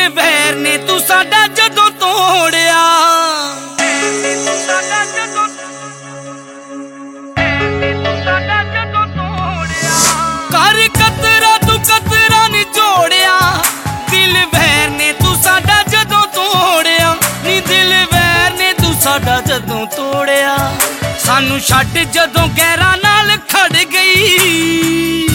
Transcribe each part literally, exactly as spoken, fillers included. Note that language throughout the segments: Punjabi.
ਵੈਰ ਨੇ ਤੂੰ ਸਾਡਾ ਜਦੋਂ ਤੋੜਿਆ। ਕਰ ਕਤਰਾ ਤੂੰ ਕਤਰਾ ਨੀ ਜੋੜਿਆ, ਦਿਲ ਵੈਰ ਨੇ ਤੂੰ ਸਾਡਾ ਜਦੋਂ ਤੋੜਿਆ। ਨੀ ਦਿਲ ਵੈਰ ਨੇ ਤੂੰ ਸਾਡਾ ਜਦੋਂ ਤੋੜਿਆ। ਸਾਨੂੰ ਛੱਡ ਜਦੋਂ ਗੈਰਾਂ ਨਾਲ ਖੜ ਗਈ,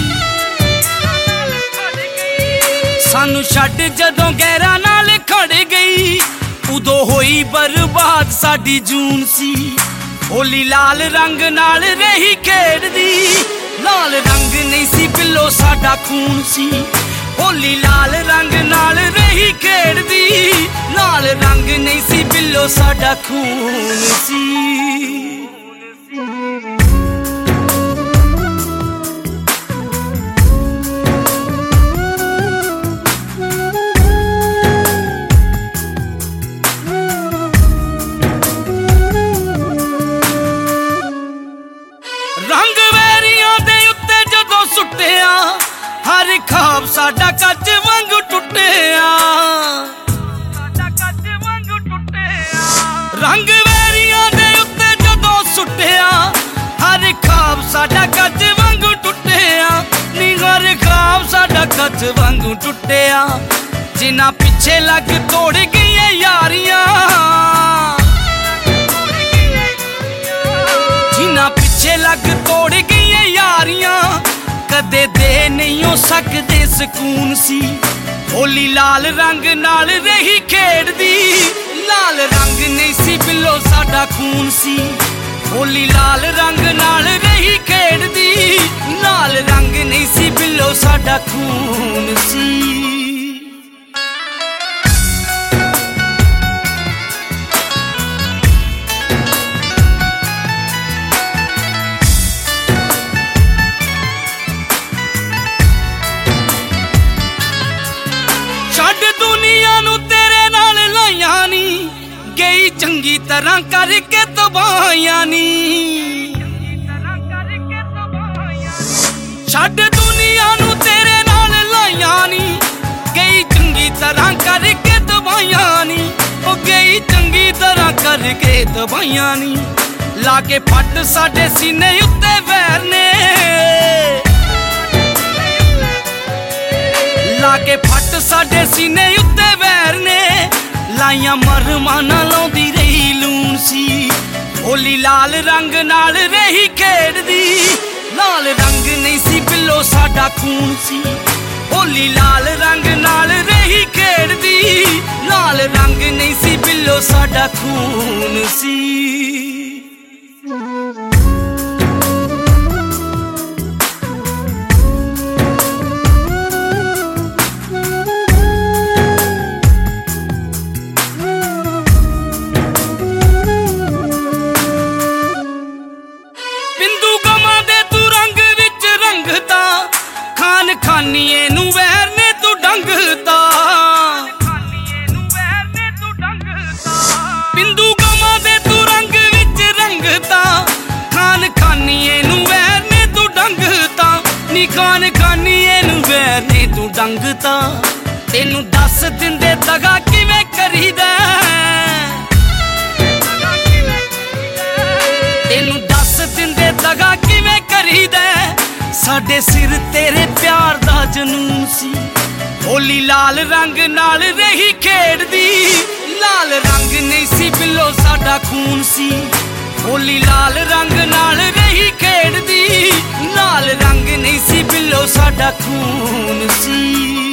ਸਾਨੂੰ ਛੱਡ ਜਦੋਂ ਗੈਰਾਂ ਨਾਲ ਖੜ ਗਈ। ਉਦੋਂ ਹੋਈ ਬਰਬਾਦ ਸਾਡੀ ਜੂਨ ਸੀ। ਹੋਲੀ ਲਾਲ ਰੰਗ ਨਾਲ ਰਹੀ ਖੇਡਦੀ, ਲਾਲ ਰੰਗ ਨਹੀਂ ਸੀ ਬਿੱਲੋ ਸਾਡਾ ਖੂਨ ਸੀ। ਹੋਲੀ ਲਾਲ ਰੰਗ ਨਾਲ ਰਹੀ ਖੇਡਦੀ, ਲਾਲ ਰੰਗ ਨਹੀਂ ਸੀ ਬਿੱਲੋ ਸਾਡਾ ਖੂਨ ਸੀ। ਰੰਗ ਵੈਰੀਆਂ ਦੇ ਉੱਤੇ ਜਦੋਂ ਸੁੱਟਿਆ, ਹਰ ਖਾਬ ਸਾਡਾ ਕੱਚ ਵਾਂਗੂ ਟੁੱਟਿਆ। ਰੰਗ ਵੈਰੀਆਂ ਦੇ ਉੱਤੇ ਜਦੋਂ ਸੁੱਟਿਆ, ਹਰ ਖਾਬ ਸਾਡਾ ਕੱਚ ਵਾਂਗੂ ਟੁੱਟਿਆ। ਨੀ ਹਰ ਖਾਬ ਸਾਡਾ ਕੱਚ ਵਾਂਗੂ ਟੁੱਟਿਆ। ਜਿਨ੍ਹਾਂ ਪਿੱਛੇ ਲੱਗ ਤੋੜ ਗਈਆਂ ਯਾਰੀਆਂ, ਜਿਨ੍ਹਾਂ ਪਿੱਛੇ ਲੱਗ ਤੋੜ ਗਈਆਂ ਯਾਰੀਆਂ, ਕਦੇ ਦੇ ਨਹੀਂ ਹੋ ਸਕਦੇ ਸਕੂਨ ਸੀ। ਹੋਲੀ ਲਾਲ ਰੰਗ ਨਾਲ ਰਹੀ ਖੇਡਦੀ, ਲਾਲ ਰੰਗ ਨਹੀਂ ਸੀ ਬਿੱਲੋ ਸਾਡਾ ਖੂਨ ਸੀ। ਹੋਲੀ ਲਾਲ ਰੰਗ ਨਾਲ ਰਹੀ ਖੇਡਦੀ, ਲਾਲ ਰੰਗ ਨਹੀਂ ਸੀ ਬਿੱਲੋ ਸਾਡਾ ਖੂਨ ਸੀ। ਛੱਡ ਦੁਨੀਆ ਨੂੰ ਤੇਰੇ ਨਾਲ ਲਾਈਆਂ ਨੀ, ਗਈ ਚੰਗੀ ਤਰ੍ਹਾਂ ਕਰਕੇ ਤਬਾਹੀਆਂ ਨੀ। ਛੱਡ ਦੁਨੀਆ ਨੂੰ ਤੇਰੇ ਨਾਲ ਲਾਈਆਂ ਨੀ, ਗਈ ਚੰਗੀ ਤਰ੍ਹਾਂ ਕਰਕੇ ਤਬਾਹੀਆਂ ਨੀ। ਉਹ ਗਈ ਚੰਗੀ ਤਰ੍ਹਾਂ ਕਰਕੇ ਤਬਾਹੀਆਂ ਨੀ। ਲਾ ਕੇ ਫੱਟ ਸਾਡੇ ਸੀਨੇ ਉੱਤੇ ਵੈਰ ਨੇ, ਲਾ ਕੇ ਫੱਟ ਸਾਡੇ ਸੀਨੇ ਉੱਤੇ ਵੈਰ ਨੇ। ਲਾਈਆਂ ਮਰਮਾਂ ਨਾਲ ਲਾਉਂਦੀ ਰਹੀ ਲੂਣ ਸੀ। ਹੋਲੀ ਲਾਲ ਰੰਗ ਨਾਲ ਰਹੀ ਖੇਡਦੀ, ਲਾਲ ਰੰਗ ਨਹੀਂ ਸੀ ਬਿੱਲੋ ਸਾਡਾ ਖੂਨ ਸੀ। ਹੋਲੀ ਲਾਲ ਰੰਗ ਨਾਲ ਰਹੀ ਖੇਡਦੀ, ਲਾਲ ਰੰਗ ਨਹੀਂ ਸੀ ਬਿੱਲੋ ਸਾਡਾ ਖੂਨ ਸੀ। ਖਾਨ ਖਾਨੀਏ ਨੂੰ ਵੈਰ ਨੇ ਤੂੰ ਡੰਗਤਾ, ਬਿੰਦੂ ਗਮਾਂ ਦੇ ਤੂੰ ਰੰਗ ਵਿੱਚ ਰੰਗਤਾ। ਖਾਨ ਖਾਨੀਏ ਨੂੰ ਵੈਰ ਨੇ ਤੂੰ ਡੰਗਤਾ, ਨੀ ਖਾਨ ਖਾਨੀਏ ਨੂੰ ਵੈਰ ਨੇ ਤੂੰ ਡੰਗਤਾ। ਤੈਨੂੰ ਦੱਸ ਦਿੰਦੇ ਦਗਾ ਕਿਵੇਂ ਕਰੀਦਾ, ਤੈਨੂੰ ਦੱਸ ਦਿੰਦੇ ਦਗਾ ਕਿਵੇਂ ਕਰੀਦਾ। ਸਾਡੇ ਸਿਰ ਤੇਰੇ ਪਿਆਰ ਦਾ ਜਨੂਨ ਸੀ। ਹੋਲੀ ਲਾਲ ਰੰਗ ਨਾਲ ਰਹੀ ਖੇਡਦੀ, ਲਾਲ ਰੰਗ ਨਹੀਂ ਸੀ ਬਿੱਲੋ ਸਾਡਾ ਖੂਨ ਸੀ। ਹੋਲੀ ਲਾਲ ਰੰਗ ਨਾਲ ਰਹੀ ਖੇਡਦੀ, ਲਾਲ ਰੰਗ ਨਹੀਂ ਸੀ ਬਿੱਲੋ ਸਾਡਾ ਖੂਨ ਸੀ।